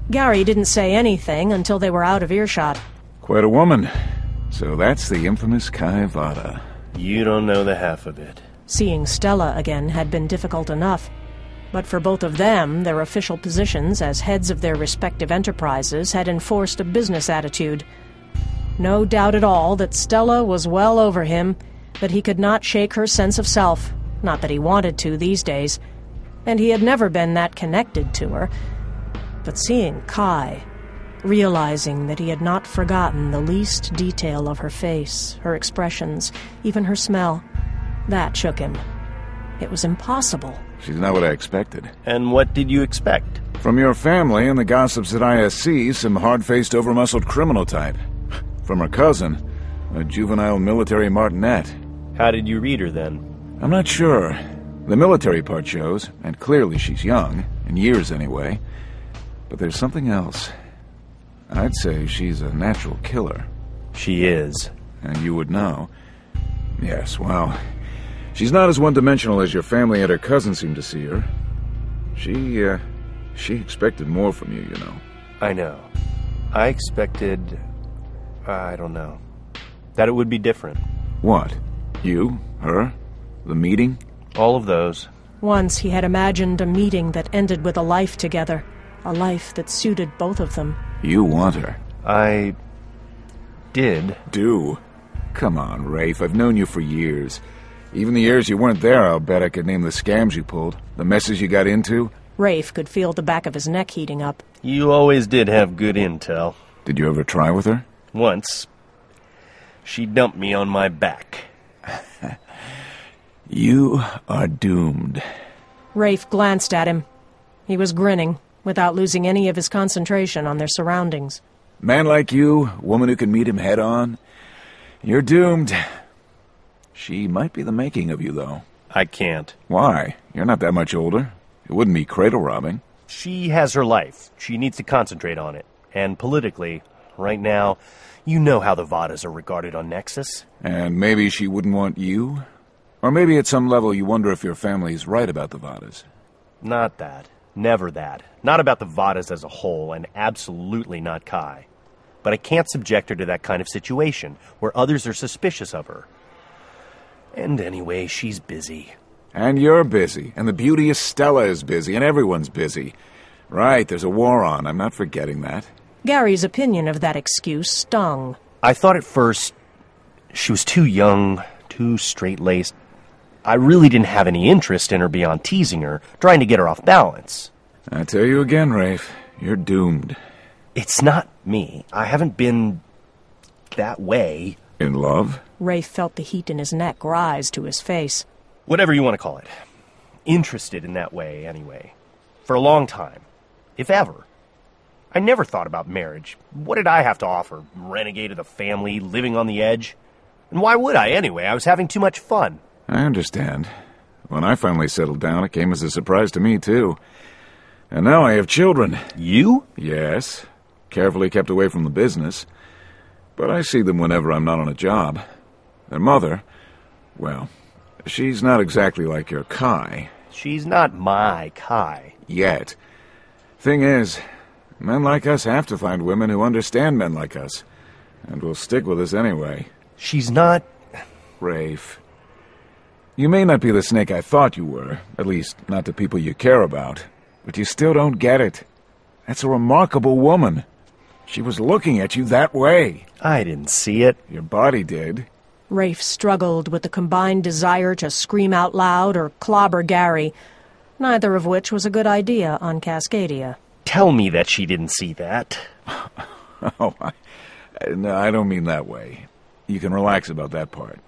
Gary didn't say anything until they were out of earshot. Quite a woman. So that's the infamous Kai Vada. You don't know the half of it. Seeing Stella again had been difficult enough. But for both of them, their official positions as heads of their respective enterprises had enforced a business attitude. No doubt at all that Stella was well over him, but he could not shake her sense of self, not that he wanted to these days, and he had never been that connected to her. But seeing Kai, realizing that he had not forgotten the least detail of her face, her expressions, even her smell, that shook him. It was impossible. She's not what I expected. And what did you expect? From your family and the gossips at ISC, some hard-faced, over-muscled criminal type. From her cousin, a juvenile military martinet. How did you read her, then? I'm not sure. The military part shows, and clearly she's young, in years anyway. But there's something else. I'd say she's a natural killer. She is. And you would know. Yes, well, she's not as one-dimensional as your family and her cousin seem to see her. She expected more from you, you know. I know. I expected... I don't know. That it would be different. What? You? Her? The meeting? All of those. Once he had imagined a meeting that ended with a life together. A life that suited both of them. You want her. I... did. Do? Come on, Rafe. I've known you for years. Even the years you weren't there, I'll bet I could name the scams you pulled. The messes you got into. Rafe could feel the back of his neck heating up. You always did have good intel. Did you ever try with her? Once. She dumped me on my back. You are doomed. Rafe glanced at him. He was grinning, without losing any of his concentration on their surroundings. Man like you, woman who can meet him head-on, you're doomed. She might be the making of you, though. I can't. Why? You're not that much older. It wouldn't be cradle robbing. She has her life. She needs to concentrate on it. And politically, right now, you know how the Vadas are regarded on Nexus. And maybe she wouldn't want you? Or maybe at some level you wonder if your family's right about the Vadas. Not that. Never that. Not about the Vadas as a whole, and absolutely not Kai. But I can't subject her to that kind of situation, where others are suspicious of her. And anyway, she's busy. And you're busy, and the beauteous Stella is busy, and everyone's busy. Right, there's a war on, I'm not forgetting that. Gary's opinion of that excuse stung. I thought at first she was too young, too straight-laced. I really didn't have any interest in her beyond teasing her, trying to get her off balance. I tell you again, Rafe, you're doomed. It's not me. I haven't been that way. In love? Rafe felt the heat in his neck rise to his face. Whatever you want to call it. Interested in that way, anyway. For a long time. If ever. I never thought about marriage. What did I have to offer? Renegade of the family, living on the edge? And why would I, anyway? I was having too much fun. I understand. When I finally settled down, it came as a surprise to me, too. And now I have children. You? Yes. Carefully kept away from the business. But I see them whenever I'm not on a job. Their mother, well, she's not exactly like your Kai. She's not my Kai. Yet. Thing is, men like us have to find women who understand men like us. And will stick with us anyway. She's not... Rafe. You may not be the snake I thought you were, at least not to people you care about, but you still don't get it. That's a remarkable woman. She was looking at you that way. I didn't see it. Your body did. Rafe struggled with the combined desire to scream out loud or clobber Gary, neither of which was a good idea on Cascadia. Tell me that she didn't see that. Oh, no, I don't mean that way. You can relax about that part.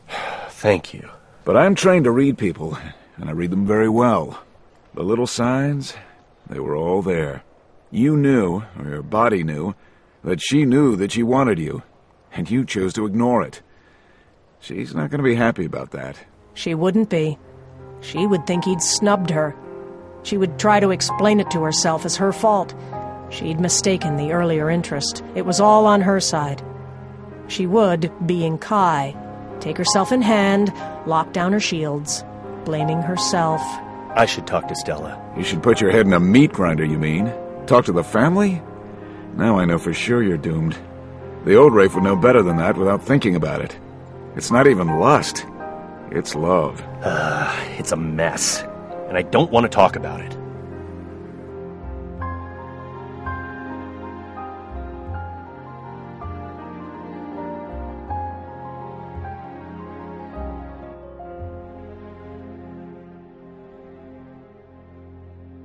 Thank you. But I'm trained to read people, and I read them very well. The little signs, they were all there. You knew, or your body knew, that she wanted you, and you chose to ignore it. She's not going to be happy about that. She wouldn't be. She would think he'd snubbed her. She would try to explain it to herself as her fault. She'd mistaken the earlier interest. It was all on her side. She would, being Kai, take herself in hand, lock down her shields, blaming herself. I should talk to Stella. You should put your head in a meat grinder, you mean? Talk to the family? Now I know for sure you're doomed. The old Rafe would know better than that without thinking about it. It's not even lust. It's love. It's a mess, and I don't want to talk about it.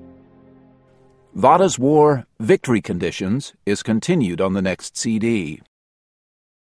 Vada's War: Victory Conditions is continued on the next CD.